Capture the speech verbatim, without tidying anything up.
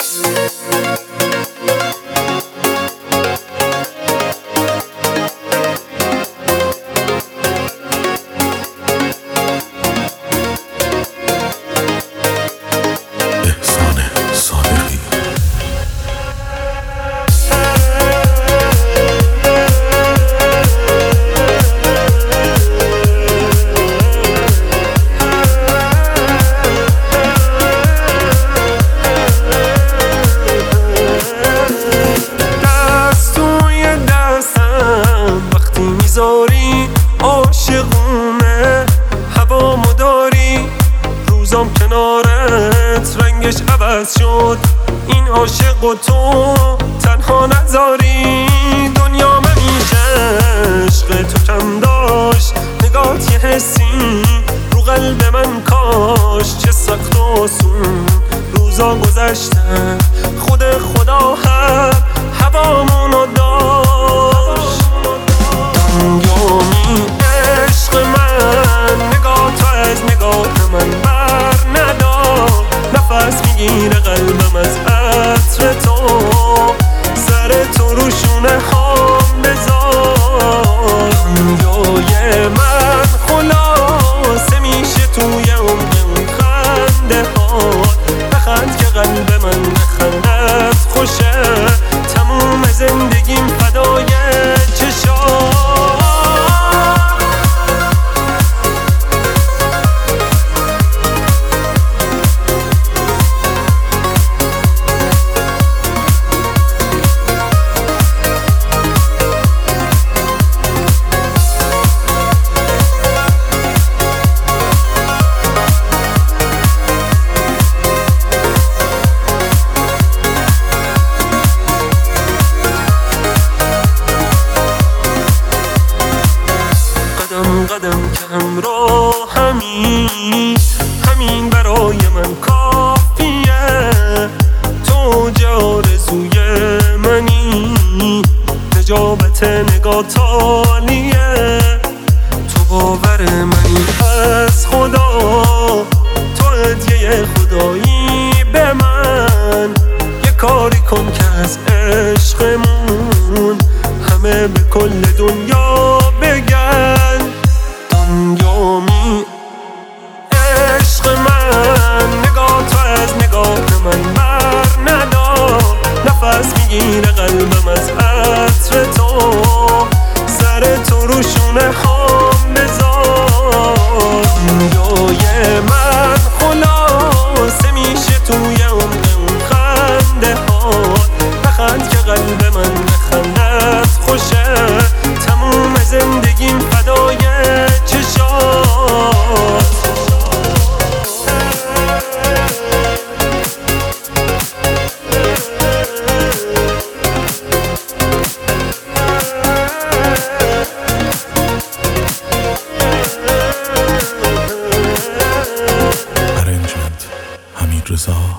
عاشقونه هوا مداری روزام کنارت رنگش عوض شد. این عاشق و تو تنها نذاری. دنیا همیشه عشق تو کم داشت. نگات یه حسی رو قلب من کاش. چه سخت و آسون روزا گذشتن. خود خدا هم هوامونو داشت. دنیامی عشق من نگاه تو از نگاه من بر ندار. نفس میگیره قلبم از عطر تو. سر تو رو شونه هام بذار. دنیای من خلاصه میشه توی عمق اون خنده ها. بخند که قلب من بخندت خوشه. تموم زندگیم فدای چشات. قدم که همراه همین همین برای من کافیه. تو جا آرزوی منی. نجابت نگات عالیه. تو باور منی از خدا. تو هدیه خدایی به من. یه کاری کن که از عشقمون همه به کل دنیا بگن. دنیامی عشق من نگاه تو از نگاه من بر ندار. نفس میگیره قلبم از عطر تو. سر تو رو شونه هام بذار. دنیای من خلاصه میشه توی عمق اون خنده ها. بخند که قلب من بخندت خوشه. تموم زندگیم فدای چشات. Arrangement حمید رضا.